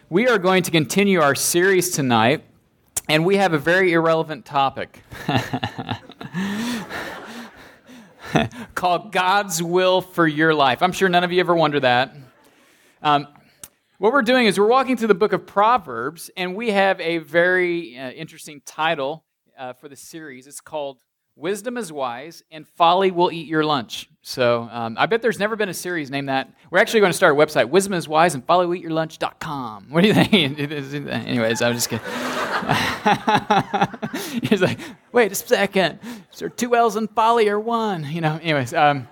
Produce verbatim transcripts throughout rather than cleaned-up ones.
we are going to continue our series tonight, and we have a very irrelevant topic called God's Will for Your Life. I'm sure none of you ever wonder that. Um, what we're doing is we're walking through the book of Proverbs, and we have a very uh, interesting title uh, for the series. It's called Wisdom is Wise, and Folly Will Eat Your Lunch. So um, I bet there's never been a series named that. We're actually going to start a website, wisdom is wise and folly will eat your lunch dot com. What do you think? Anyways, I'm just kidding. He's like, wait a second. Is there two L's in folly or one? You know, anyways. Um,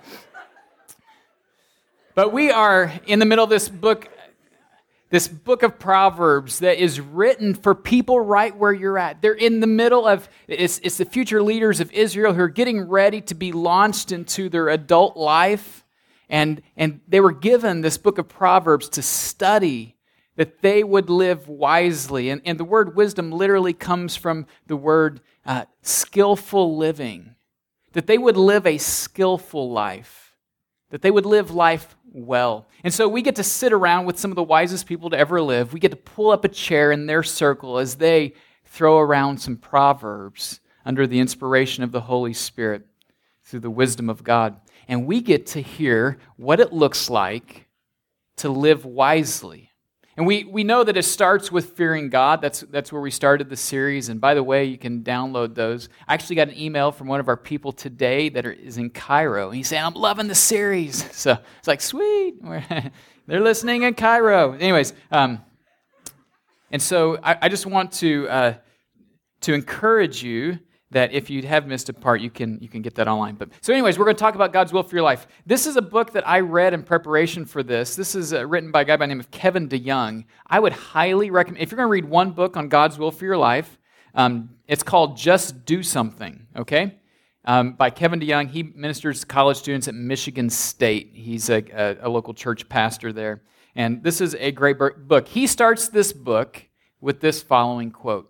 but we are in the middle of this book, this book of Proverbs that is written for people right where you're at. They're in the middle of, it's, it's the future leaders of Israel who are getting ready to be launched into their adult life. And, and they were given this book of Proverbs to study that they would live wisely. And, and the word wisdom literally comes from the word uh, skillful living. That they would live a skillful life. That they would live life well. And so we get to sit around with some of the wisest people to ever live. We get to pull up a chair in their circle as they throw around some Proverbs under the inspiration of the Holy Spirit through the wisdom of God. And we get to hear what it looks like to live wisely. And we, we know that it starts with fearing God. That's, that's where we started the series. And by the way, you can download those. I actually got an email from one of our people today that are, is in Cairo. And he's saying, I'm loving the series. So it's like, sweet. They're listening in Cairo. Anyways, um, and so I, I just want to uh, to encourage you that if you have missed a part, you can you can get that online. But so anyways, we're going to talk about God's will for your life. This is a book that I read in preparation for this. This is uh, written by a guy by the name of Kevin DeYoung. I would highly recommend, if you're going to read one book on God's will for your life, um, it's called Just Do Something, okay? Um, by Kevin DeYoung. He ministers to college students at Michigan State. He's a, a, a local church pastor there. And this is a great book. He starts this book with this following quote.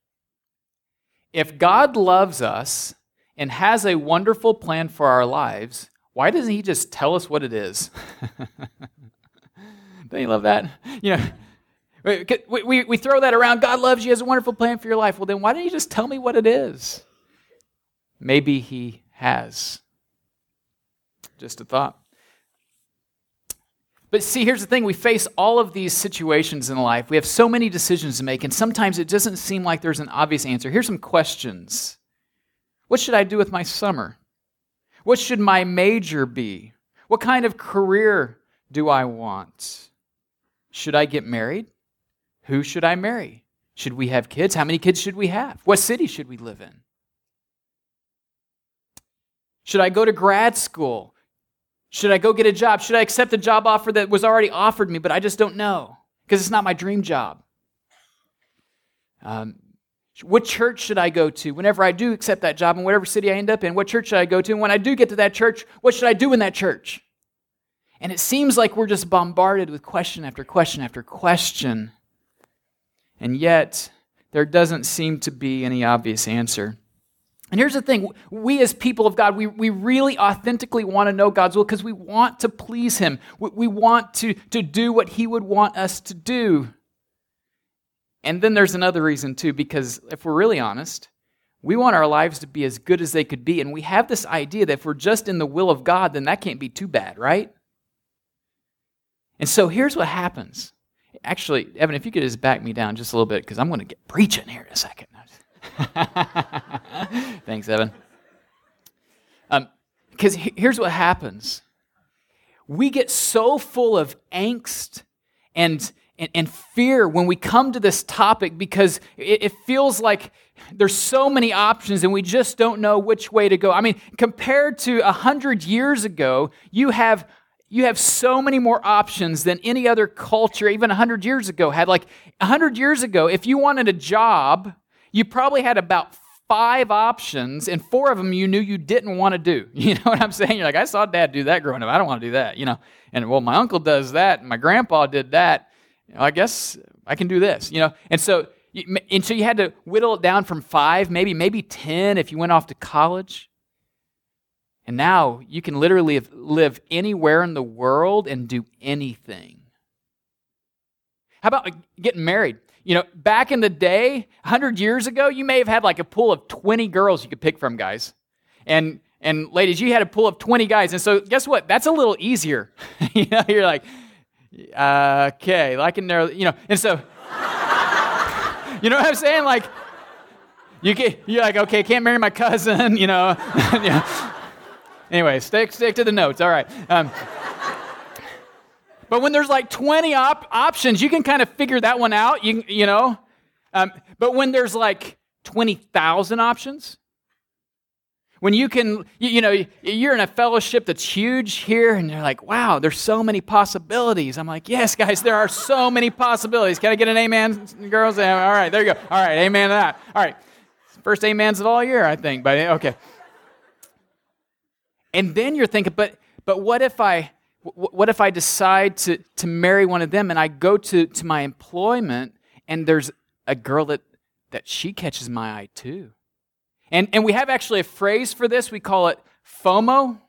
If God loves us and has a wonderful plan for our lives, why doesn't he just tell us what it is? Don't you love that? You know, we, we, we throw that around. God loves you, has a wonderful plan for your life. Well, then why don't you just tell me what it is? Maybe he has. Just a thought. But see, here's the thing. We face all of these situations in life. We have so many decisions to make, and sometimes it doesn't seem like there's an obvious answer. Here's some questions. What should I do with my summer? What should my major be? What kind of career do I want? Should I get married? Who should I marry? Should we have kids? How many kids should we have? What city should we live in? Should I go to grad school? Should I go get a job? Should I accept a job offer that was already offered me, but I just don't know because it's not my dream job? Um, what church should I go to whenever I do accept that job in whatever city I end up in? What church should I go to? And when I do get to that church, what should I do in that church? And it seems like we're just bombarded with question after question after question. And yet, there doesn't seem to be any obvious answer. And here's the thing, we as people of God, we, we really authentically want to know God's will because we want to please him. We, we want to, to do what he would want us to do. And then there's another reason too, because if we're really honest, we want our lives to be as good as they could be. And we have this idea that if we're just in the will of God, then that can't be too bad, right? And so here's what happens. Actually, Evan, if you could just back me down just a little bit, because I'm going to get preaching here in a second. Thanks, Evan. Because um, here's what happens. We get so full of angst and, and, and fear when we come to this topic because it, it feels like there's so many options and we just don't know which way to go. I mean, compared to a hundred years ago, you have You have so many more options than any other culture, even one hundred years ago had. Like one hundred years ago, if you wanted a job, you probably had about five options, and four of them you knew you didn't want to do. You know what I'm saying? You're like, I saw Dad do that growing up. I don't want to do that, you know. And, well, my uncle does that, and my grandpa did that. You know, I guess I can do this, you know. And so, and so you had to whittle it down from five, maybe maybe ten if you went off to college. And now you can literally live anywhere in the world and do anything. How about like, getting married? You know, back in the day, one hundred years ago, you may have had like a pool of twenty girls you could pick from, guys. And and ladies, you had a pool of twenty guys. And so guess what? That's a little easier. you know, you're like, uh, okay, I can narrow, you know. And so, you know what I'm saying? Like, you get, you're like, okay, can't marry my cousin, you know. yeah. Anyway, stick stick to the notes. All right. Um, but when there's like twenty op- options, you can kind of figure that one out, you, you know. Um, but when there's like twenty thousand options, when you can, you, you know, you're in a fellowship that's huge here, and you're like, wow, there's so many possibilities. I'm like, yes, guys, there are so many possibilities. Can I get an amen, girls? All right, there you go. All right, amen to that. All right, first amens of all year, I think. But okay. And then you're thinking, but but what if I what if I decide to to marry one of them, and I go to, to my employment, and there's a girl that, that she catches my eye too. And and we have actually a phrase for this. We call it FOMO.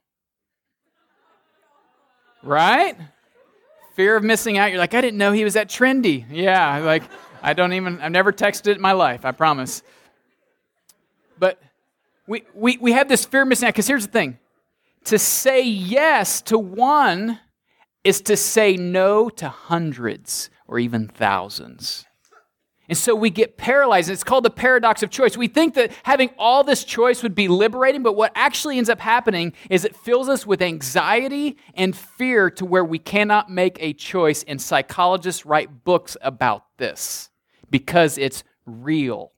Right? Fear of missing out. You're like, I didn't know he was that trendy. Yeah, like I don't even I've never texted it in my life, I promise. But we we we have this fear of missing out, because here's the thing. To say yes to one is to say no to hundreds or even thousands. And so we get paralyzed. It's called the paradox of choice. We think that having all this choice would be liberating, but what actually ends up happening is it fills us with anxiety and fear to where we cannot make a choice. And psychologists write books about this because it's real.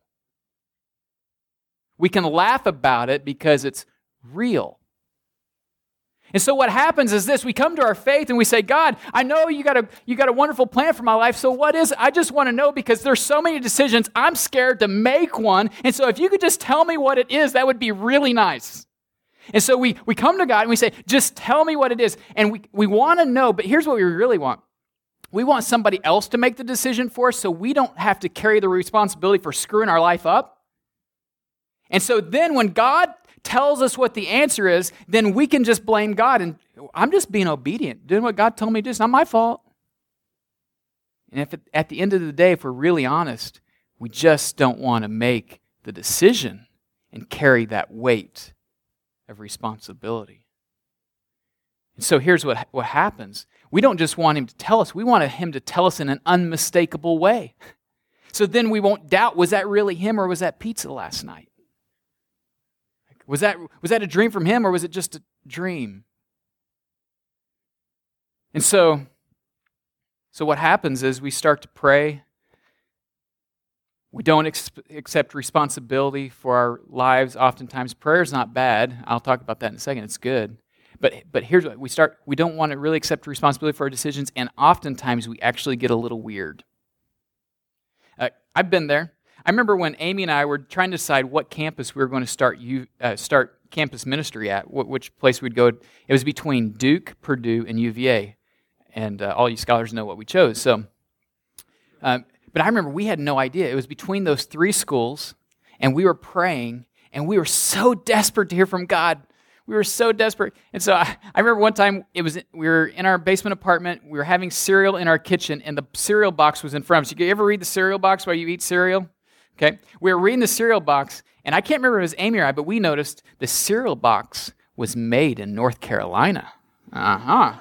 We can laugh about it because it's real. And so what happens is this: we come to our faith and we say, God, I know you got a you got a wonderful plan for my life, so what is it? I just want to know, because there's so many decisions, I'm scared to make one, and so if you could just tell me what it is, that would be really nice. And so we, we come to God and we say, just tell me what it is, and we, we want to know, but here's what we really want. We want somebody else to make the decision for us so we don't have to carry the responsibility for screwing our life up. And so then when God tells us what the answer is, then we can just blame God. And I'm just being obedient, doing what God told me to do. It's not my fault. And if it, at the end of the day, if we're really honest, we just don't want to make the decision and carry that weight of responsibility. And so here's what, what happens. We don't just want him to tell us. We want him to tell us in an unmistakable way. So then we won't doubt, was that really him or was that pizza last night? Was that, was that a dream from him, or was it just a dream? And so, so what happens is we start to pray. We don't ex- accept responsibility for our lives. Oftentimes, prayer is not bad. I'll talk about that in a second. It's good. But but here's what we start. We don't want to really accept responsibility for our decisions, and oftentimes we actually get a little weird. Uh, I've been there. I remember when Amy and I were trying to decide what campus we were going to start you, uh, start campus ministry at, wh- which place we'd go. It was between Duke, Purdue, and U V A, and uh, all you scholars know what we chose. So, um, but I remember we had no idea. It was between those three schools, and we were praying, and we were so desperate to hear from God. We were so desperate. And so I, I remember one time it was we were in our basement apartment. We were having cereal in our kitchen, and the cereal box was in front of us. You ever read the cereal box while you eat cereal? Okay, we were reading the cereal box, and I can't remember if it was Amy or I, but we noticed the cereal box was made in North Carolina. Uh-huh.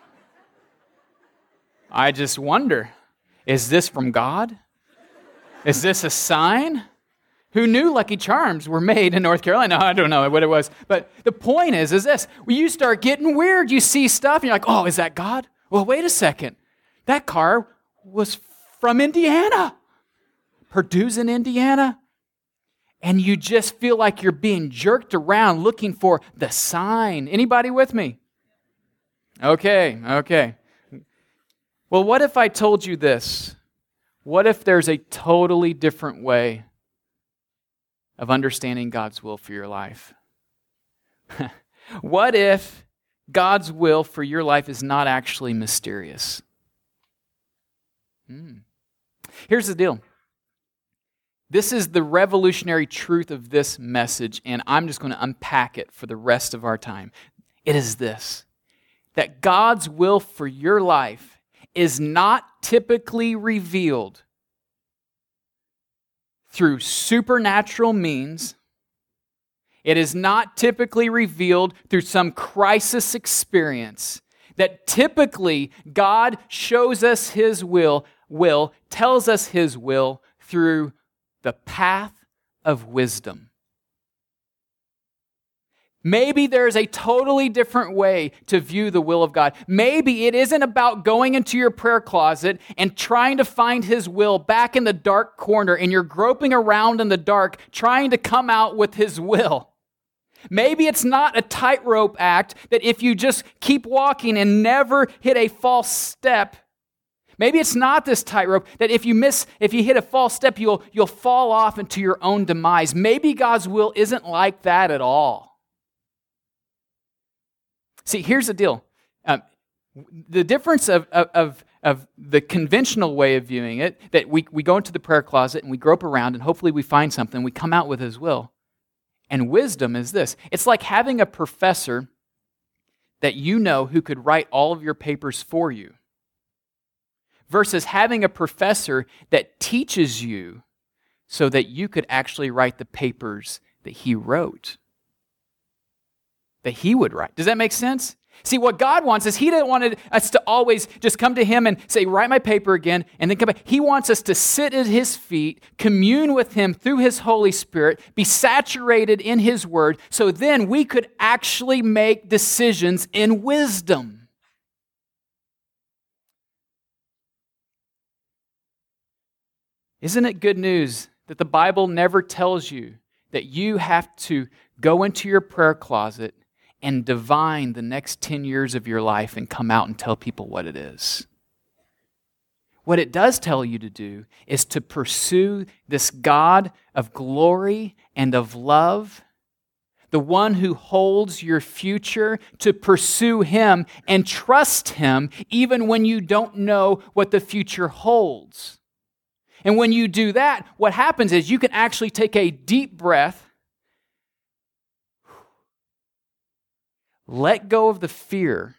I just wonder, is this from God? Is this a sign? Who knew Lucky Charms were made in North Carolina? I don't know what it was. But the point is, is this. When you start getting weird, you see stuff, and you're like, oh, is that God? Well, wait a second. That car was from Indiana. Purdue's in Indiana, and you just feel like you're being jerked around looking for the sign. Anybody with me? Okay, okay. Well, what if I told you this? What if there's a totally different way of understanding God's will for your life? What if God's will for your life is not actually mysterious? Hmm. Here's the deal. This is the revolutionary truth of this message, and I'm just going to unpack it for the rest of our time. It is this, that God's will for your life is not typically revealed through supernatural means. It is not typically revealed through some crisis experience. That typically God shows us His will, will, tells us His will through the path of wisdom. Maybe there's a totally different way to view the will of God. Maybe it isn't about going into your prayer closet and trying to find His will back in the dark corner and you're groping around in the dark trying to come out with His will. Maybe it's not a tightrope act that if you just keep walking and never hit a false step, maybe it's not this tightrope that if you miss, if you hit a false step, you'll, you'll fall off into your own demise. Maybe God's will isn't like that at all. See, here's the deal. Um, the difference of, of, of the conventional way of viewing it, that we, we go into the prayer closet and we grope around and hopefully we find something, we come out with His will. And wisdom is this. It's like having a professor that you know who could write all of your papers for you versus having a professor that teaches you so that you could actually write the papers that he wrote, that he would write. Does that make sense? See, what God wants is He doesn't want us to always just come to Him and say, write my paper again, and then come back. He wants us to sit at His feet, commune with Him through His Holy Spirit, be saturated in His Word, so then we could actually make decisions in wisdom. Isn't it good news that the Bible never tells you that you have to go into your prayer closet and divine the next ten years of your life and come out and tell people what it is? What it does tell you to do is to pursue this God of glory and of love, the one who holds your future, to pursue Him and trust Him even when you don't know what the future holds. And when you do that, what happens is you can actually take a deep breath, let go of the fear,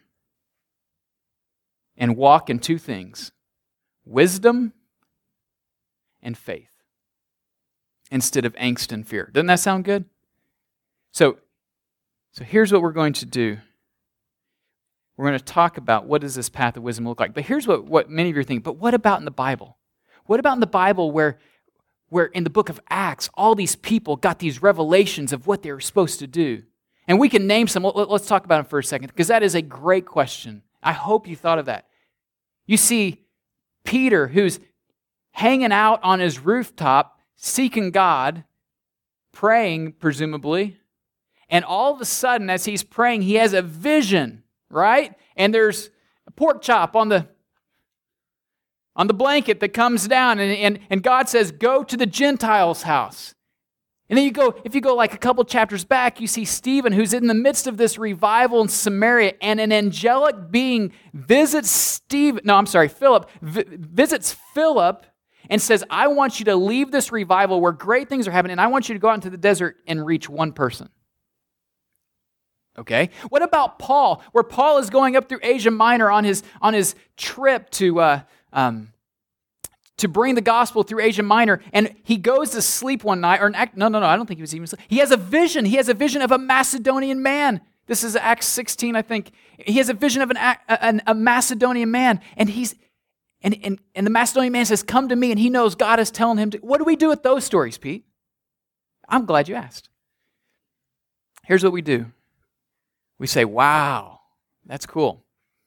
and walk in two things: wisdom and faith, instead of angst and fear. Doesn't that sound good? So, so here's what we're going to do. We're going to talk about what does this path of wisdom look like. But here's what, what many of you are thinking, but what about in the Bible? What about in the Bible where, where in the book of Acts, all these people got these revelations of what they were supposed to do? And we can name some. Let's talk about them for a second, because that is a great question. I hope you thought of that. You see Peter, who's hanging out on his rooftop, seeking God, praying, presumably, and all of a sudden, as he's praying, he has a vision, right? And there's a pork chop on the on the blanket that comes down, and, and, and God says, go to the Gentiles' house. And then you go, if you go like a couple chapters back, you see Stephen, who's in the midst of this revival in Samaria, and an angelic being visits Stephen, no, I'm sorry, Philip, vi- visits Philip and says, I want you to leave this revival where great things are happening, and I want you to go out into the desert and reach one person. Okay? What about Paul, where Paul is going up through Asia Minor on his, on his trip to... Uh, Um, to bring the gospel through Asia Minor, and he goes to sleep one night, or an act, no, no, no, I don't think he was even asleep. He has a vision. He has a vision of a Macedonian man. This is Acts sixteen, I think. He has a vision of an, a, a Macedonian man, and he's, and, and, and the Macedonian man says, come to me, and he knows God is telling him to. What do we do with those stories, Pete? I'm glad you asked. Here's what we do. We say, wow, that's cool.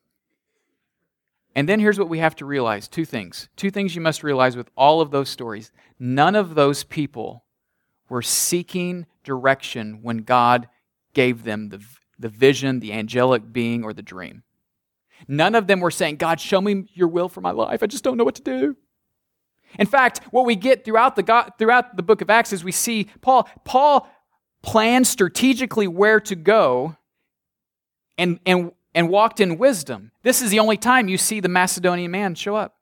And then here's what we have to realize, two things. Two things you must realize with all of those stories. None of those people were seeking direction when God gave them the, the vision, the angelic being, or the dream. None of them were saying, God, show me your will for my life. I just don't know what to do. In fact, what we get throughout the, God, throughout the book of Acts is we see Paul, Paul planned strategically where to go and, and and walked in wisdom. This is the only time you see the Macedonian man show up.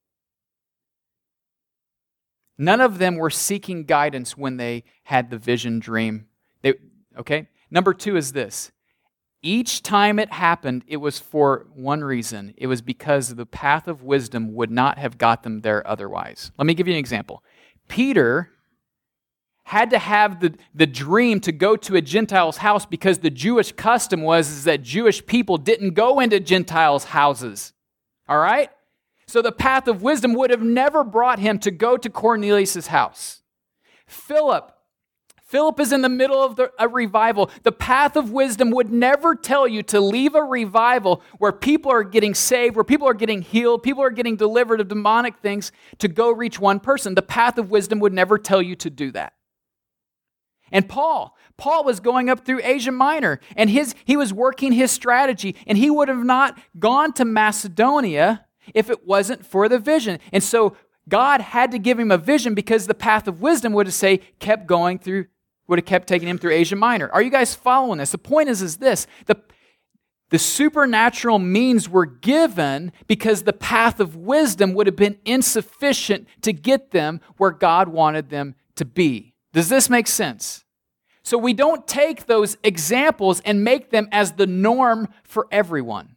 None of them were seeking guidance when they had the vision dream. They, okay? Number two is this. Each time it happened, it was for one reason. It was because the path of wisdom would not have got them there otherwise. Let me give you an example. Peter had to have the, the dream to go to a Gentile's house because the Jewish custom was is that Jewish people didn't go into Gentiles' houses. All right? So the path of wisdom would have never brought him to go to Cornelius' house. Philip. Philip is in the middle of the, a revival. The path of wisdom would never tell you to leave a revival where people are getting saved, where people are getting healed, people are getting delivered of demonic things to go reach one person. The path of wisdom would never tell you to do that. And Paul, Paul was going up through Asia Minor, and his he was working his strategy, and he would have not gone to Macedonia if it wasn't for the vision. And so God had to give him a vision because the path of wisdom would have say kept going through, would have kept taking him through Asia Minor. Are you guys following this? The point is, is this, the, the supernatural means were given because the path of wisdom would have been insufficient to get them where God wanted them to be. Does this make sense? So we don't take those examples and make them as the norm for everyone.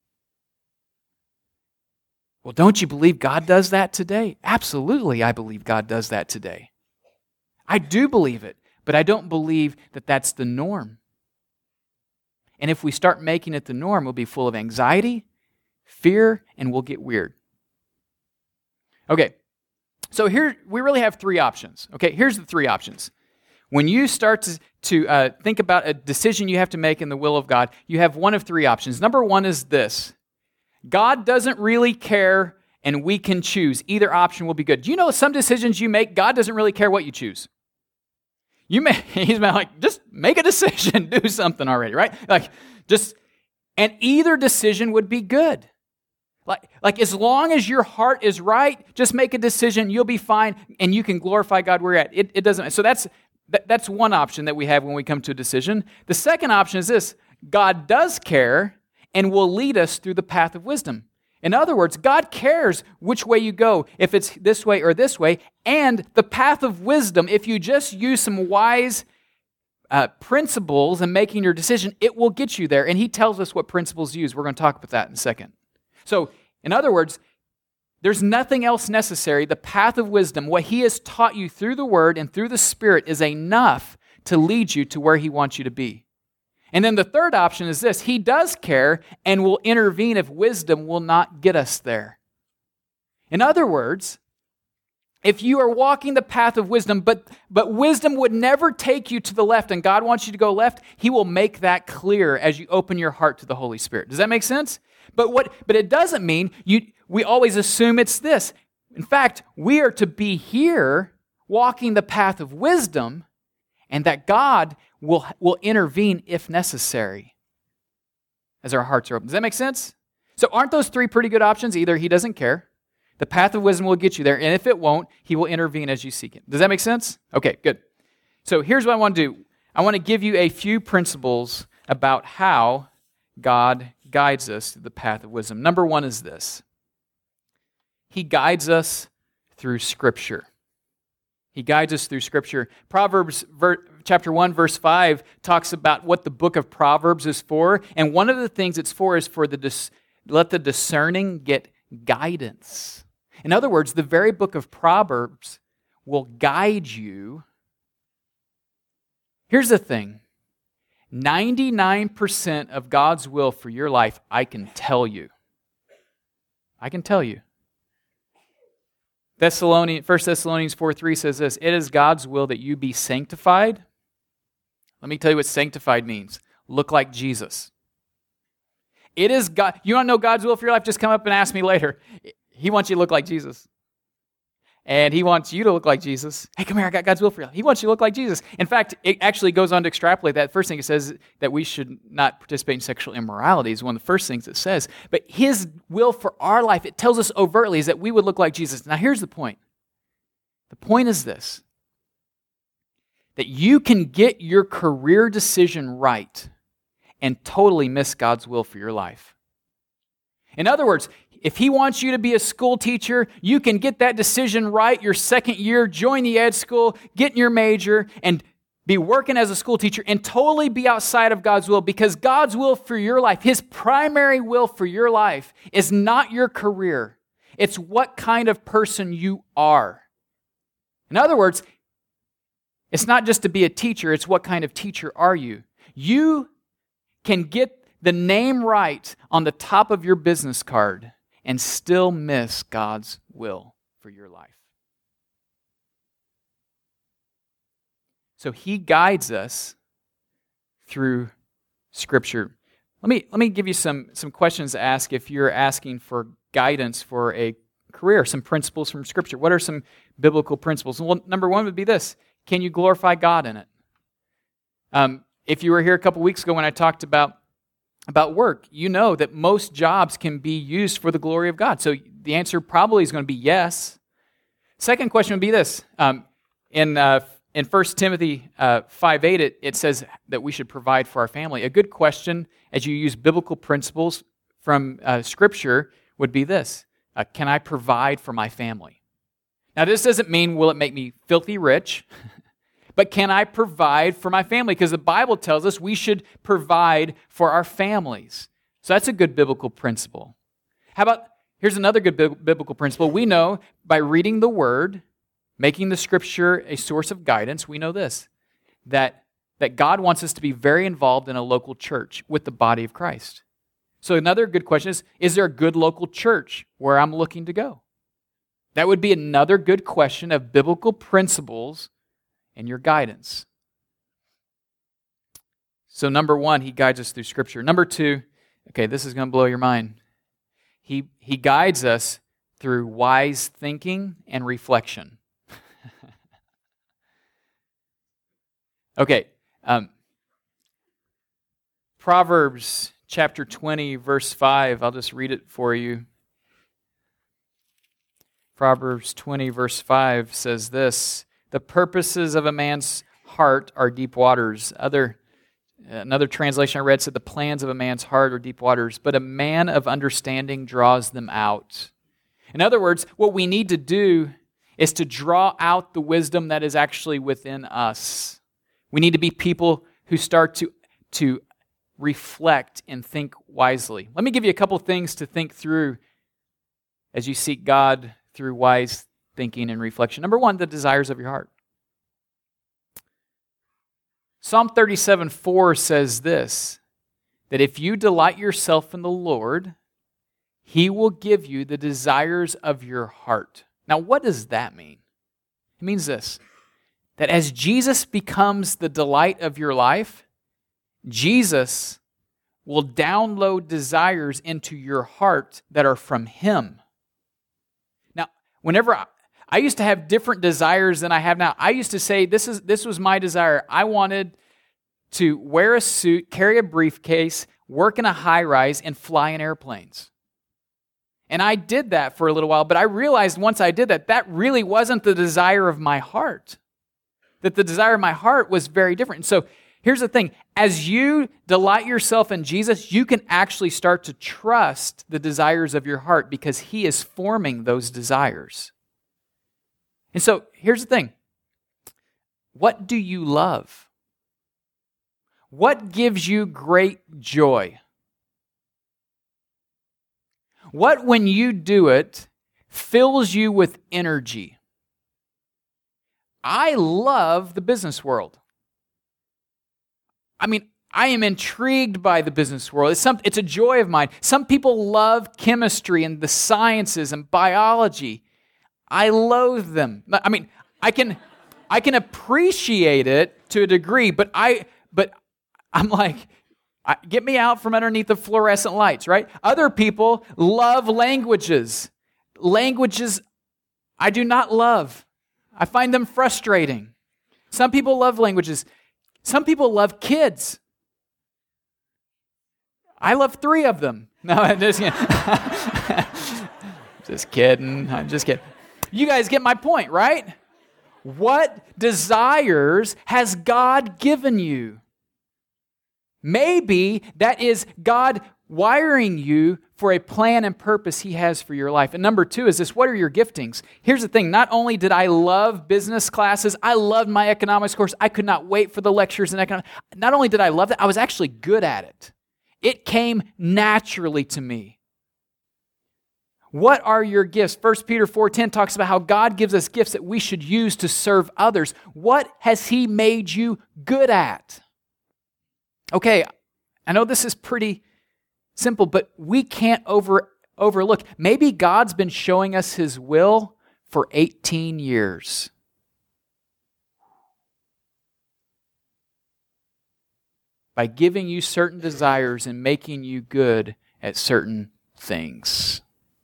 Well, don't you believe God does that today? Absolutely, I believe God does that today. I do believe it, but I don't believe that that's the norm. And if we start making it the norm, we'll be full of anxiety, fear, and we'll get weird. Okay, so here we really have three options. Okay, here's the three options. When you start to, to uh, think about a decision you have to make in the will of God, you have one of three options. Number one is this. God doesn't really care, and we can choose. Either option will be good. Do you know some decisions you make, God doesn't really care what you choose? You may, he's like, just make a decision, do something already, right? Like, just, and either decision would be good. Like, like as long as your heart is right, just make a decision, you'll be fine, and you can glorify God where you're at. It, it doesn't, so that's, that, that's one option that we have when we come to a decision. The second option is this, God does care, and will lead us through the path of wisdom. In other words, God cares which way you go, if it's this way or this way, and the path of wisdom, if you just use some wise uh, principles in making your decision, it will get you there. And he tells us what principles to use. We're going to talk about that in a second. So, in other words, there's nothing else necessary. The path of wisdom, what he has taught you through the Word and through the Spirit, is enough to lead you to where he wants you to be. And then the third option is this. He does care and will intervene if wisdom will not get us there. In other words, if you are walking the path of wisdom, but, but wisdom would never take you to the left and God wants you to go left, he will make that clear as you open your heart to the Holy Spirit. Does that make sense? But what? But it doesn't mean you. we always assume it's this. In fact, we are to be here walking the path of wisdom and that God will, will intervene if necessary as our hearts are open. Does that make sense? So aren't those three pretty good options? Either he doesn't care, the path of wisdom will get you there, and if it won't, he will intervene as you seek it. Does that make sense? Okay, good. So here's what I want to do. I want to give you a few principles about how God guides us through the path of wisdom. Number one is this. He guides us through Scripture. He guides us through Scripture. Proverbs ver- chapter one, verse five talks about what the book of Proverbs is for. And one of the things it's for is for the dis- let the discerning get guidance. In other words, the very book of Proverbs will guide you. Here's the thing. ninety-nine percent of God's will for your life, I can tell you. I can tell you. Thessalonians, First Thessalonians four three says this, it is God's will that you be sanctified. Let me tell you what sanctified means. Look like Jesus. It is God. You want to know God's will for your life? Just come up and ask me later. He wants you to look like Jesus. And he wants you to look like Jesus. Hey, come here, I got God's will for you. He wants you to look like Jesus. In fact, it actually goes on to extrapolate that. First thing it says that we should not participate in sexual immorality is one of the first things it says. But his will for our life, it tells us overtly, is that we would look like Jesus. Now, here's the point. The point is this, that you can get your career decision right and totally miss God's will for your life. In other words, if he wants you to be a school teacher, you can get that decision right your second year, join the ed school, get in your major, and be working as a school teacher and totally be outside of God's will, because God's will for your life, His primary will for your life, is not your career. It's what kind of person you are. In other words, it's not just to be a teacher, it's what kind of teacher are you. You can get the name right on the top of your business card and still miss God's will for your life. So He guides us through Scripture. Let me, let me give you some, some questions to ask if you're asking for guidance for a career, some principles from Scripture. What are some biblical principles? Well, number one would be this. Can you glorify God in it? Um, if you were here a couple weeks ago when I talked about, about work, you know that most jobs can be used for the glory of God. So the answer probably is going to be yes. Second question would be this. Um, in uh, In First Timothy uh, five eight, it, it says that we should provide for our family. A good question, as you use biblical principles from uh, Scripture, would be this. Uh, can I provide for my family? Now, this doesn't mean, will it make me filthy rich? But can I provide for my family? Because the Bible tells us we should provide for our families. So that's a good biblical principle. How about, here's another good bi- biblical principle. We know by reading the Word, making the Scripture a source of guidance, we know this, that, that God wants us to be very involved in a local church with the body of Christ. So another good question is, is there a good local church where I'm looking to go? That would be another good question of biblical principles and your guidance. So number one, He guides us through Scripture. Number two, okay, this is going to blow your mind. He, he guides us through wise thinking and reflection. Okay, um, Proverbs chapter twenty, verse five. I'll just read it for you. Proverbs twenty, verse five says this, "The purposes of a man's heart are deep waters." Other, another translation I read said, "The plans of a man's heart are deep waters, but a man of understanding draws them out." In other words, what we need to do is to draw out the wisdom that is actually within us. We need to be people who start to, to reflect and think wisely. Let me give you a couple things to think through as you seek God through wise thinking and reflection. Number one, the desires of your heart. Psalm thirty-seven four says this, that if you delight yourself in the Lord, He will give you the desires of your heart. Now, what does that mean? It means this, that as Jesus becomes the delight of your life, Jesus will download desires into your heart that are from Him. Now, whenever I, I used to have different desires than I have now. I used to say, this is this was my desire. I wanted to wear a suit, carry a briefcase, work in a high-rise, and fly in airplanes. And I did that for a little while, but I realized once I did that, that really wasn't the desire of my heart. That the desire of my heart was very different. And so here's the thing. As you delight yourself in Jesus, you can actually start to trust the desires of your heart because He is forming those desires. And so here's the thing. What do you love? What gives you great joy? What, when you do it, fills you with energy? I love the business world. I mean, I am intrigued by the business world. It's, some, it's a joy of mine. Some people love chemistry and the sciences and biology. I loathe them. I mean, I can, I can appreciate it to a degree, but I, but I'm like, get me out from underneath the fluorescent lights, right? Other people love languages. Languages I do not love. I find them frustrating. Some people love languages. Some people love kids. I love three of them. No, I'm just kidding. Just kidding. I'm just kidding. You guys get my point, right? What desires has God given you? Maybe that is God wiring you for a plan and purpose He has for your life. And number two is this, what are your giftings? Here's the thing, not only did I love business classes, I loved my economics course. I could not wait for the lectures in economics. Not only did I love that, I was actually good at it. It came naturally to me. What are your gifts? First Peter four ten talks about how God gives us gifts that we should use to serve others. What has He made you good at? Okay, I know this is pretty simple, but we can't over, overlook. Maybe God's been showing us His will for eighteen years. By giving you certain desires and making you good at certain things.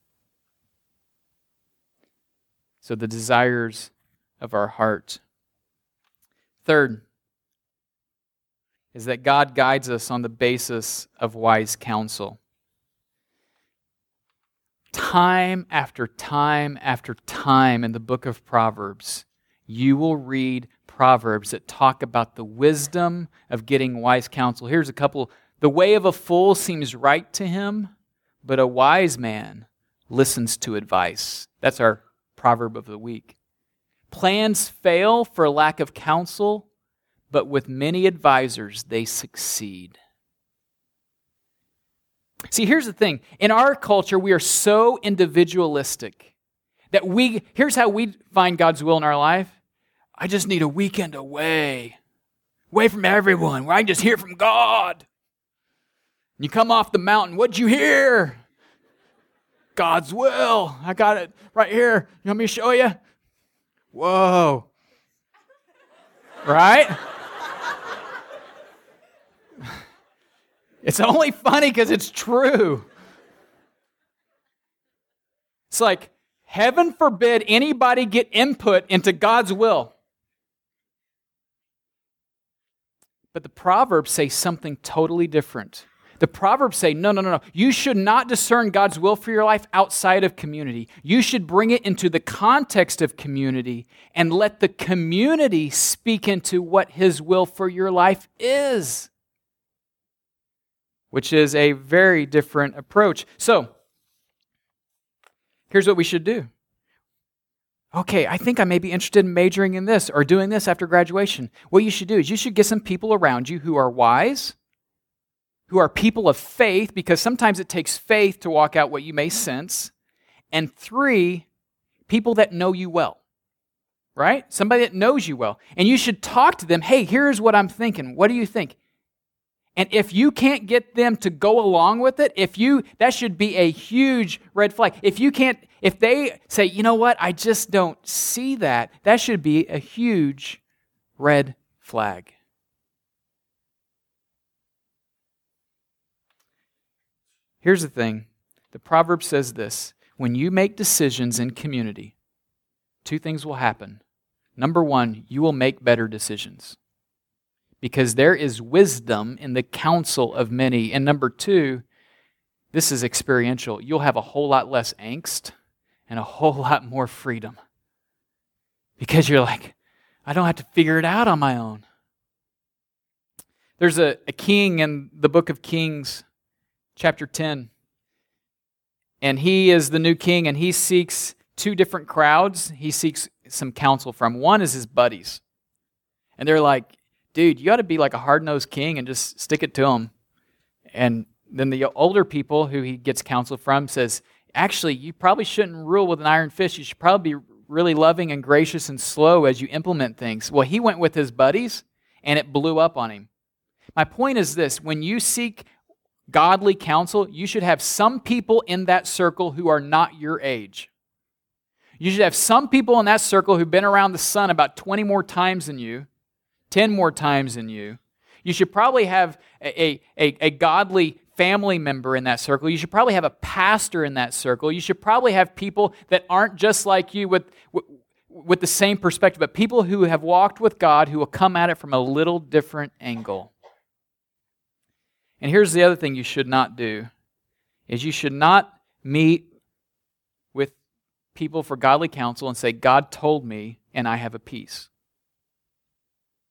So the desires of our heart. Third is that God guides us on the basis of wise counsel. Time after time after time in the book of Proverbs, you will read Proverbs that talk about the wisdom of getting wise counsel. Here's a couple. The way of a fool seems right to him, but a wise man listens to advice. That's our proverb of the week. Plans fail for lack of counsel, but with many advisors, they succeed. See, here's the thing. In our culture, we are so individualistic that we, here's how we find God's will in our life. I just need a weekend away, away from everyone, where I can just hear from God. And you come off the mountain, what'd you hear? God's will. I got it right here. You want me to show you? Whoa. Right? It's only funny because it's true. It's like, heaven forbid anybody get input into God's will. But the Proverbs say something totally different. The Proverbs say, no, no, no, no. You should not discern God's will for your life outside of community. You should bring it into the context of community and let the community speak into what His will for your life is, which is a very different approach. So, here's what we should do. Okay, I think I may be interested in majoring in this or doing this after graduation. What you should do is you should get some people around you who are wise, who are people of faith, because sometimes it takes faith to walk out what you may sense. And three, people that know you well, right? Somebody that knows you well. And you should talk to them, hey, here's what I'm thinking. What do you think? And if you can't get them to go along with it, if you, that should be a huge red flag. If you can't, if they say, you know what, I just don't see that, that should be a huge red flag. Here's the thing. The proverb says this. When you make decisions in community, two things will happen. Number one, you will make better decisions, because there is wisdom in the counsel of many. And number two, this is experiential. You'll have a whole lot less angst and a whole lot more freedom, because you're like, I don't have to figure it out on my own. There's a, a king in the book of Kings, chapter ten, and he is the new king, and he seeks two different crowds. He seeks some counsel from. One is his buddies, and they're like, dude, you ought to be like a hard-nosed king and just stick it to them. And then the older people who he gets counsel from says, actually, you probably shouldn't rule with an iron fist. You should probably be really loving and gracious and slow as you implement things. Well, he went with his buddies, and it blew up on him. My point is this. When you seek godly counsel, you should have some people in that circle who are not your age. You should have some people in that circle who've been around the sun about twenty more times than you, ten more times than you. You should probably have a, a, a godly family member in that circle. You should probably have a pastor in that circle. You should probably have people that aren't just like you with, with, with the same perspective, but people who have walked with God who will come at it from a little different angle. And here's the other thing you should not do, is you should not meet with people for godly counsel and say, God told me and I have a peace.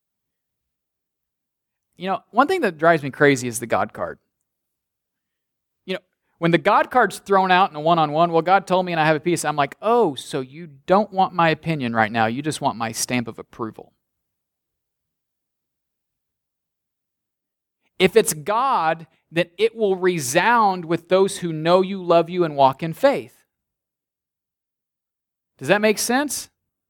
You know, one thing that drives me crazy is the God card. When the God card's thrown out in a one-on-one, well, God told me and I have a peace, I'm like, oh, so you don't want my opinion right now. You just want my stamp of approval. If it's God, then it will resound with those who know you, love you, and walk in faith. Does that make sense?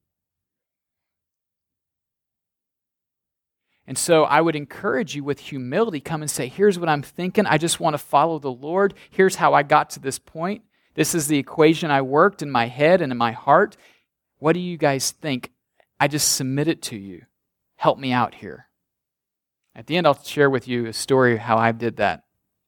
And so I would encourage you with humility, come and say, here's what I'm thinking. I just want to follow the Lord. Here's how I got to this point. This is the equation I worked in my head and in my heart. What do you guys think? I just submit it to you. Help me out here. At the end, I'll share with you a story of how I did that.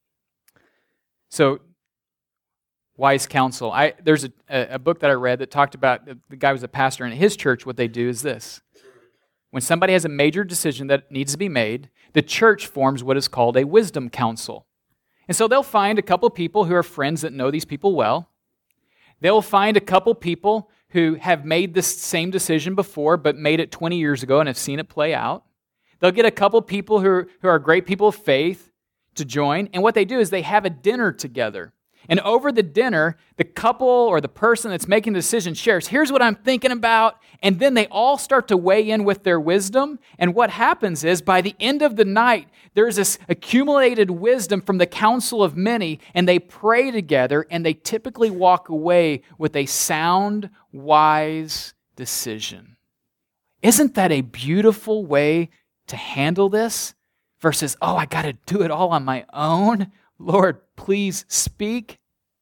So, wise counsel. I, there's a, a book that I read that talked about, the guy was a pastor, and at his church, what they do is this. When somebody has a major decision that needs to be made, the church forms what is called a wisdom council. And so they'll find a couple people who are friends that know these people well. They'll find a couple people who have made this same decision before, but made it twenty years ago and have seen it play out. They'll get a couple people who are, who are great people of faith to join. And what they do is they have a dinner together. And over the dinner, the couple or the person that's making the decision shares, here's what I'm thinking about. And then they all start to weigh in with their wisdom. And what happens is by the end of the night, there's this accumulated wisdom from the council of many, and they pray together, and they typically walk away with a sound, wise decision. Isn't that a beautiful way to handle this? Versus, oh, I got to do it all on my own. Lord, please speak.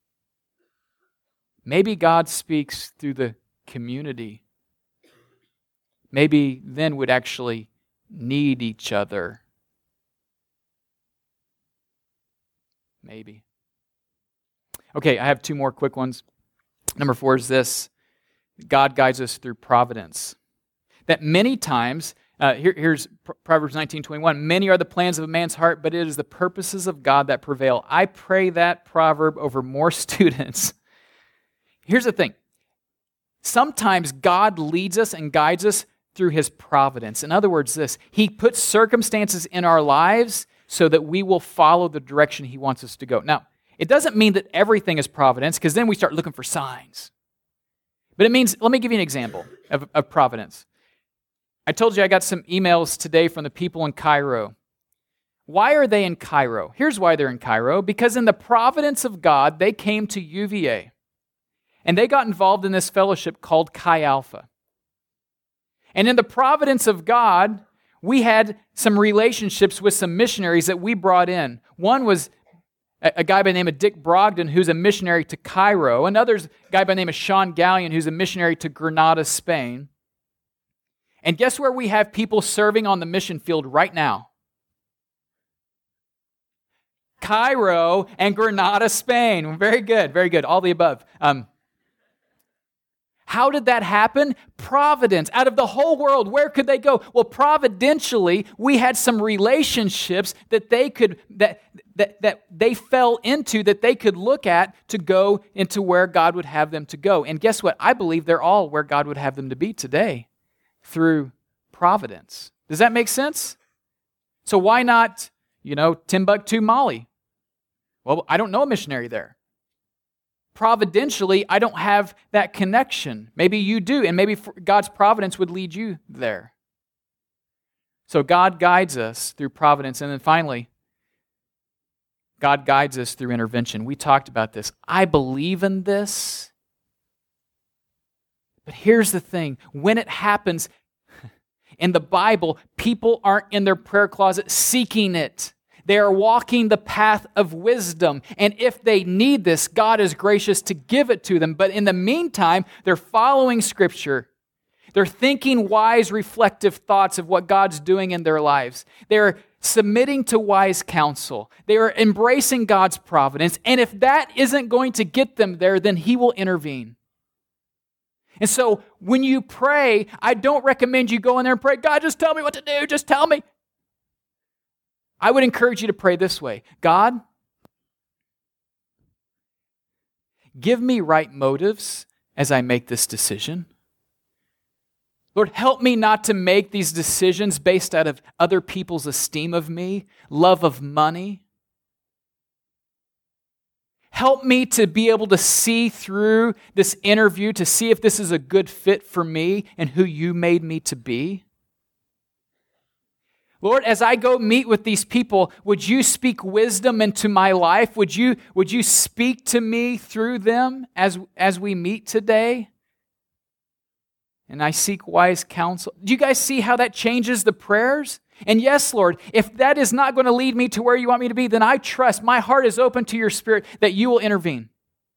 Maybe God speaks through the community. Maybe then we'd actually need each other. Maybe. Okay, I have two more quick ones. Number four is this. God guides us through providence. That many times, Uh, here, here's Proverbs nineteen twenty-one. Many are the plans of a man's heart, but it is the purposes of God that prevail. I pray that proverb over more students. Here's the thing. Sometimes God leads us and guides us through His providence. In other words, this, He puts circumstances in our lives so that we will follow the direction He wants us to go. Now, it doesn't mean that everything is providence, because then we start looking for signs. But it means, let me give you an example of, of providence. I told you I got some emails today from the people in Cairo. Why are they in Cairo? Here's why they're in Cairo. Because in the providence of God, they came to U V A. And they got involved in this fellowship called Chi Alpha. And in the providence of God, we had some relationships with some missionaries that we brought in. One was a, a guy by the name of Dick Brogdon, who's a missionary to Cairo. Another's a guy by the name of Sean Gallion, who's a missionary to Granada, Spain. And guess where we have people serving on the mission field right now? Cairo and Granada, Spain. Very good, very good. All the above. Um, how did that happen? Providence. Out of the whole world, where could they go? Well, providentially, we had some relationships that they could that that that they fell into, that they could look at to go into where God would have them to go. And guess what? I believe they're all where God would have them to be today. Through providence. Does that make sense? So why not, you know, Timbuktu, Mali? Well, I don't know a missionary there. Providentially, I don't have that connection. Maybe you do, and maybe God's providence would lead you there. So God guides us through providence. And then finally, God guides us through intervention. We talked about this. I believe in this. But here's the thing. When it happens in the Bible, people aren't in their prayer closet seeking it. They are walking the path of wisdom. And if they need this, God is gracious to give it to them. But in the meantime, they're following Scripture. They're thinking wise, reflective thoughts of what God's doing in their lives. They're submitting to wise counsel. They are embracing God's providence. And if that isn't going to get them there, then He will intervene. And so when you pray, I don't recommend you go in there and pray, God, just tell me what to do, just tell me. I would encourage you to pray this way. God, give me right motives as I make this decision. Lord, help me not to make these decisions based out of other people's esteem of me, love of money. Help me to be able to see through this interview, to see if this is a good fit for me and who you made me to be. Lord, as I go meet with these people, would you speak wisdom into my life? Would you, would you speak to me through them as, as we meet today? And I seek wise counsel. Do you guys see how that changes the prayers? And yes, Lord, if that is not going to lead me to where you want me to be, then I trust, my heart is open to your Spirit, that you will intervene.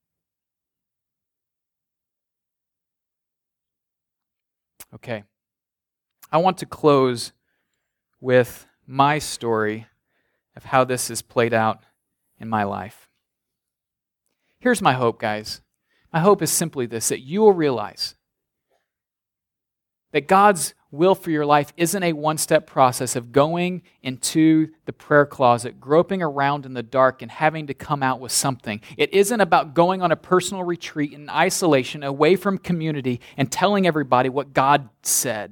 Okay. I want to close with my story of how this has played out in my life. Here's my hope, guys. My hope is simply this, that you will realize that God's will for your life isn't a one-step process of going into the prayer closet, groping around in the dark, and having to come out with something. It isn't about going on a personal retreat in isolation, away from community, and telling everybody what God said.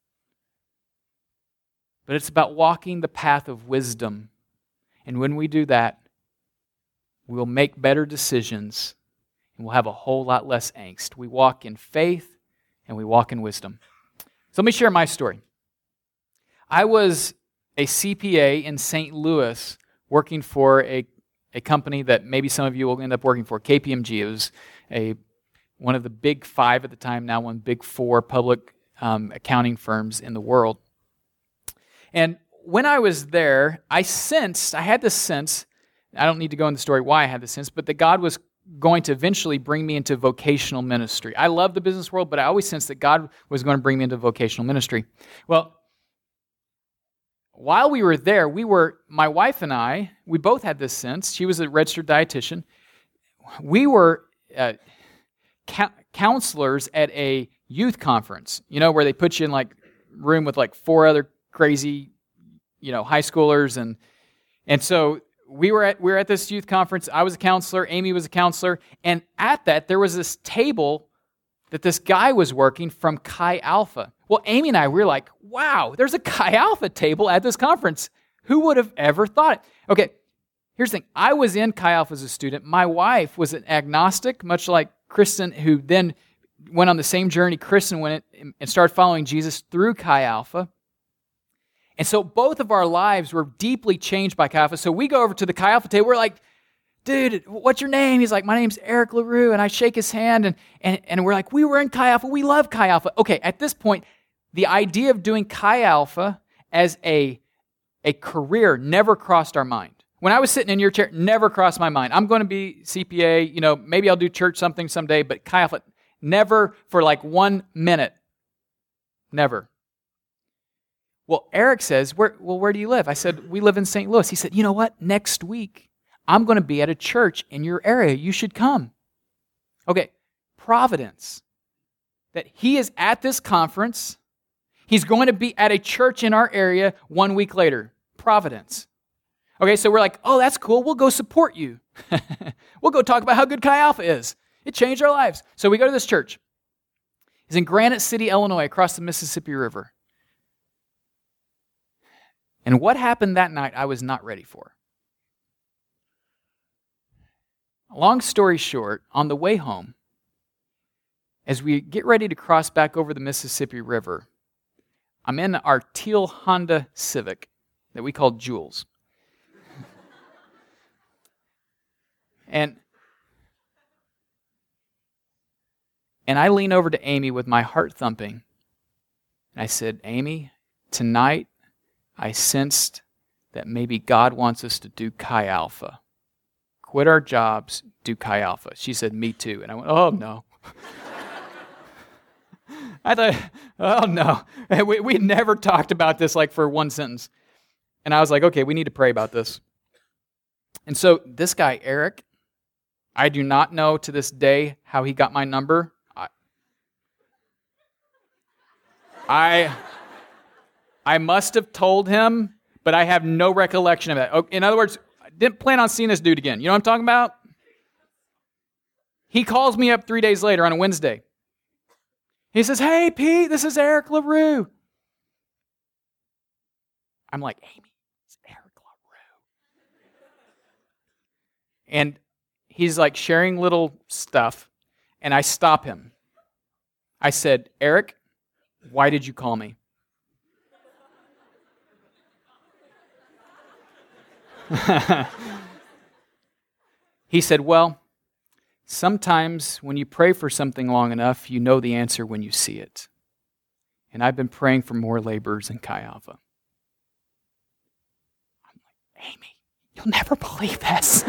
But it's about walking the path of wisdom. And when we do that, we'll make better decisions, and we'll have a whole lot less angst. We walk in faith, and we walk in wisdom. So let me share my story. I was a C P A in Saint Louis working for a, a company that maybe some of you will end up working for, K P M G. It was a, one of the big five at the time, now one big four public um, accounting firms in the world. And when I was there, I sensed, I had this sense, I don't need to go into the story why I had this sense, but that God was going to eventually bring me into vocational ministry. I love the business world, but I always sensed that God was going to bring me into vocational ministry. Well, while we were there, we were, my wife and I, we both had this sense. She was a registered dietitian. We were uh, ca- counselors at a youth conference, you know, where they put you in like room with like four other crazy, you know, high schoolers. And, and so We were at we were at this youth conference. I was a counselor. Amy was a counselor. And at that, there was this table that this guy was working from Chi Alpha. Well, Amy and I, we were like, wow, there's a Chi Alpha table at this conference. Who would have ever thought it? Okay, here's the thing. I was in Chi Alpha as a student. My wife was an agnostic, much like Kristen, who then went on the same journey Kristen went and started following Jesus through Chi Alpha. And so both of our lives were deeply changed by Chi Alpha. So we go over to the Chi Alpha table. We're like, dude, what's your name? He's like, my name's Eric LaRue. And I shake his hand. And, and, and we're like, we were in Chi Alpha. We love Chi Alpha. Okay, at this point, the idea of doing Chi Alpha as a, a career never crossed our mind. When I was sitting in your chair, never crossed my mind. I'm going to be C P A. You know, maybe I'll do church something someday. But Chi Alpha, never for like one minute. Never. Well, Eric says, where, well, where do you live? I said, we live in Saint Louis. He said, you know what? Next week, I'm going to be at a church in your area. You should come. Okay, Providence. That he is at this conference. He's going to be at a church in our area one week later. Providence. Okay, so we're like, oh, that's cool. We'll go support you. We'll go talk about how good Chi Alpha is. It changed our lives. So we go to this church. It's in Granite City, Illinois, across the Mississippi River. And what happened that night, I was not ready for. Long story short, on the way home, as we get ready to cross back over the Mississippi River, I'm in our teal Honda Civic that we call Jules. and, and I lean over to Amy with my heart thumping. And I said, Amy, tonight, I sensed that maybe God wants us to do Chi Alpha. Quit our jobs, do Chi Alpha. She said, me too. And I went, oh, no. I thought, oh, no. We, we never talked about this like for one sentence. And I was like, okay, we need to pray about this. And so this guy, Eric, I do not know to this day how he got my number. I... I I must have told him, but I have no recollection of that. In other words, I didn't plan on seeing this dude again. You know what I'm talking about? He calls me up three days later on a Wednesday. He says, hey, Pete, this is Eric LaRue. I'm like, Amy, it's Eric LaRue. And he's like sharing little stuff, and I stop him. I said, Eric, why did you call me? He said, well, sometimes when you pray for something long enough, you know the answer when you see it. And I've been praying for more laborers in Chi Alpha. I'm like, Amy, you'll never believe this.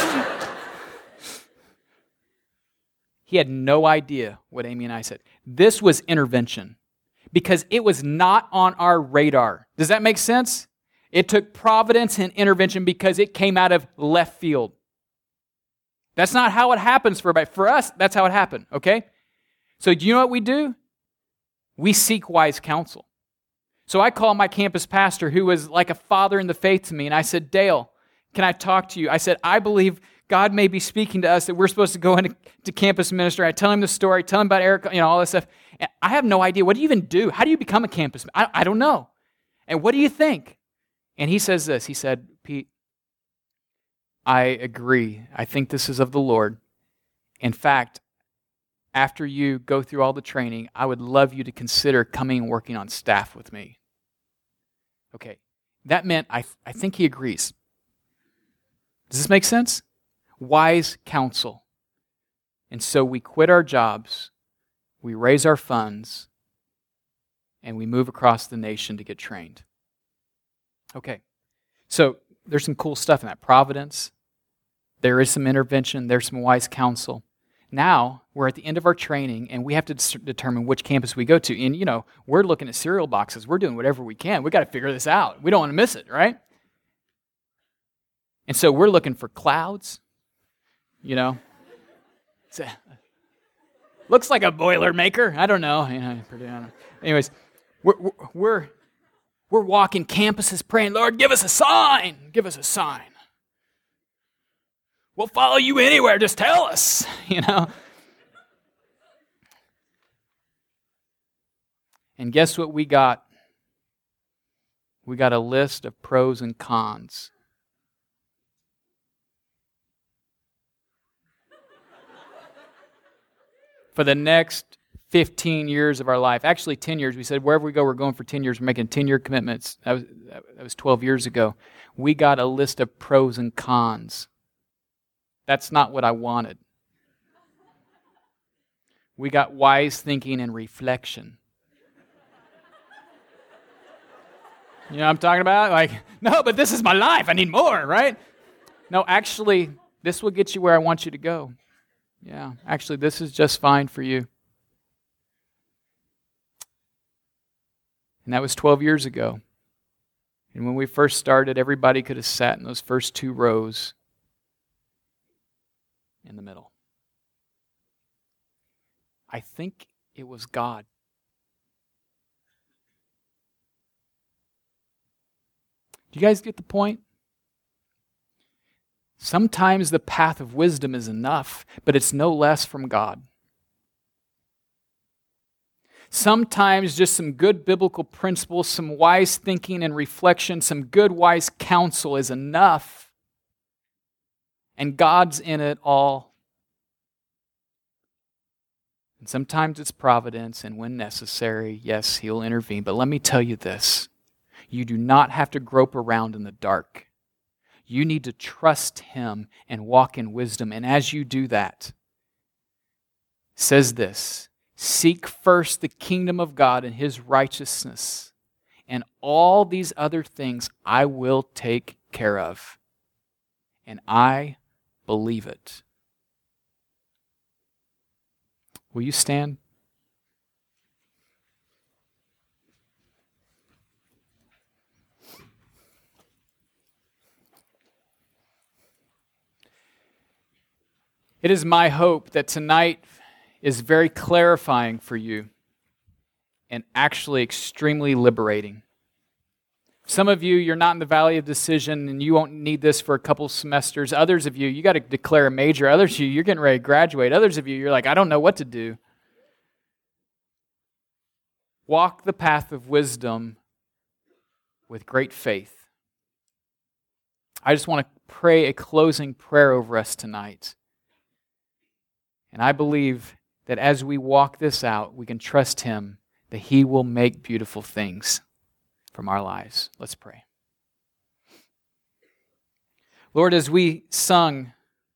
He had no idea what Amy and I said. This was intervention because it was not on our radar. Does that make sense? It took providence and intervention because it came out of left field. That's not how it happens for everybody. For us, that's how it happened, okay? So do you know what we do? We seek wise counsel. So I called my campus pastor, who was like a father in the faith to me, and I said, Dale, can I talk to you? I said, I believe God may be speaking to us that we're supposed to go into to campus minister. I tell him the story, tell him about Eric, you know, all this stuff. And I have no idea. What do you even do? How do you become a campus? I, I don't know. And what do you think? And he says this. He said, Pete, I agree. I think this is of the Lord. In fact, after you go through all the training, I would love you to consider coming and working on staff with me. Okay, that meant I, I think he agrees. Does this make sense? Wise counsel. And so we quit our jobs, we raise our funds, and we move across the nation to get trained. Okay, so there's some cool stuff in that. Providence. There is some intervention. There's some wise counsel. Now, we're at the end of our training, and we have to d- determine which campus we go to. And, you know, we're looking at cereal boxes. We're doing whatever we can. We got to figure this out. We don't want to miss it, right? And so we're looking for clouds, you know. It's a, looks like a Boilermaker. I don't know. You know, pretty, I don't know. Anyways, we're, we're, we're walking campuses praying, Lord, give us a sign. Give us a sign. We'll follow you anywhere. Just tell us, you know. And guess what we got? We got a list of pros and cons. For the next fifteen years of our life, actually ten years, we said wherever we go, we're going for ten years. We're making ten-year commitments. That was, that was twelve years ago. We got a list of pros and cons. That's not what I wanted. We got wise thinking and reflection. You know what I'm talking about? Like, no, but this is my life. I need more, right? No, actually, this will get you where I want you to go. Yeah, actually, this is just fine for you. And that was twelve years ago. And when we first started, everybody could have sat in those first two rows in the middle. I think it was God. Do you guys get the point? Sometimes the path of wisdom is enough, but it's no less from God. Sometimes just some good biblical principles, some wise thinking and reflection, some good wise counsel is enough. And God's in it all. And sometimes it's providence, and when necessary, yes, He'll intervene. But let me tell you this. You do not have to grope around in the dark. You need to trust Him and walk in wisdom. And as you do that, it says this, seek first the kingdom of God and His righteousness, and all these other things I will take care of. And I believe it. Will you stand? It is my hope that tonight is very clarifying for you and actually extremely liberating. Some of you, you're not in the valley of decision and you won't need this for a couple semesters. Others of you, you got to declare a major. Others of you, you're getting ready to graduate. Others of you, you're like, I don't know what to do. Walk the path of wisdom with great faith. I just want to pray a closing prayer over us tonight. And I believe that as we walk this out, we can trust Him that He will make beautiful things from our lives. Let's pray. Lord, as we sung,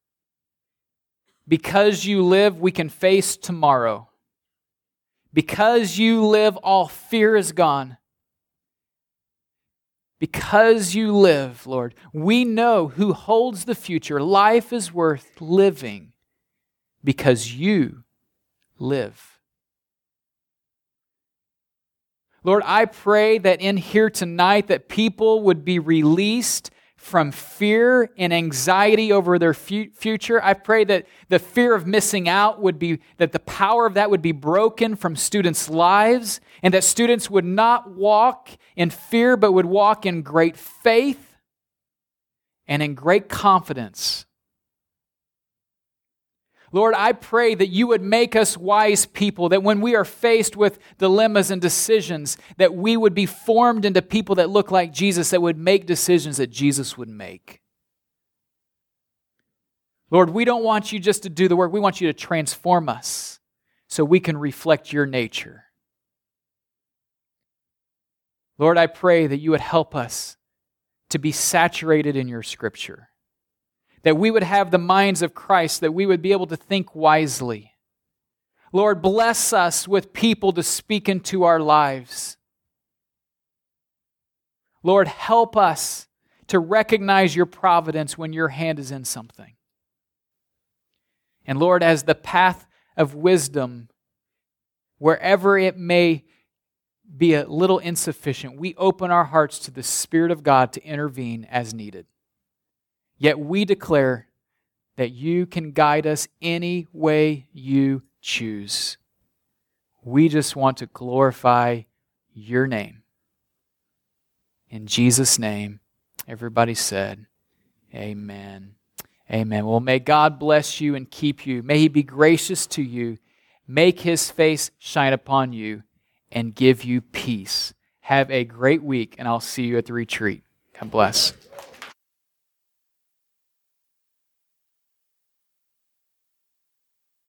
because you live, we can face tomorrow. Because you live, all fear is gone. Because you live, Lord, we know who holds the future. Life is worth living because you live. Lord, I pray that in here tonight that people would be released from fear and anxiety over their fu- future. I pray that the fear of missing out would be, that the power of that would be broken from students' lives, and that students would not walk in fear, but would walk in great faith and in great confidence. Lord, I pray that you would make us wise people, that when we are faced with dilemmas and decisions, that we would be formed into people that look like Jesus, that would make decisions that Jesus would make. Lord, we don't want you just to do the work. We want you to transform us so we can reflect your nature. Lord, I pray that you would help us to be saturated in your Scripture, that we would have the minds of Christ, that we would be able to think wisely. Lord, bless us with people to speak into our lives. Lord, help us to recognize your providence when your hand is in something. And Lord, as the path of wisdom, wherever it may be a little insufficient, we open our hearts to the Spirit of God to intervene as needed. Yet we declare that you can guide us any way you choose. We just want to glorify your name. In Jesus' name, everybody said, amen. Amen. Well, may God bless you and keep you. May He be gracious to you, make His face shine upon you, and give you peace. Have a great week, and I'll see you at the retreat. God bless.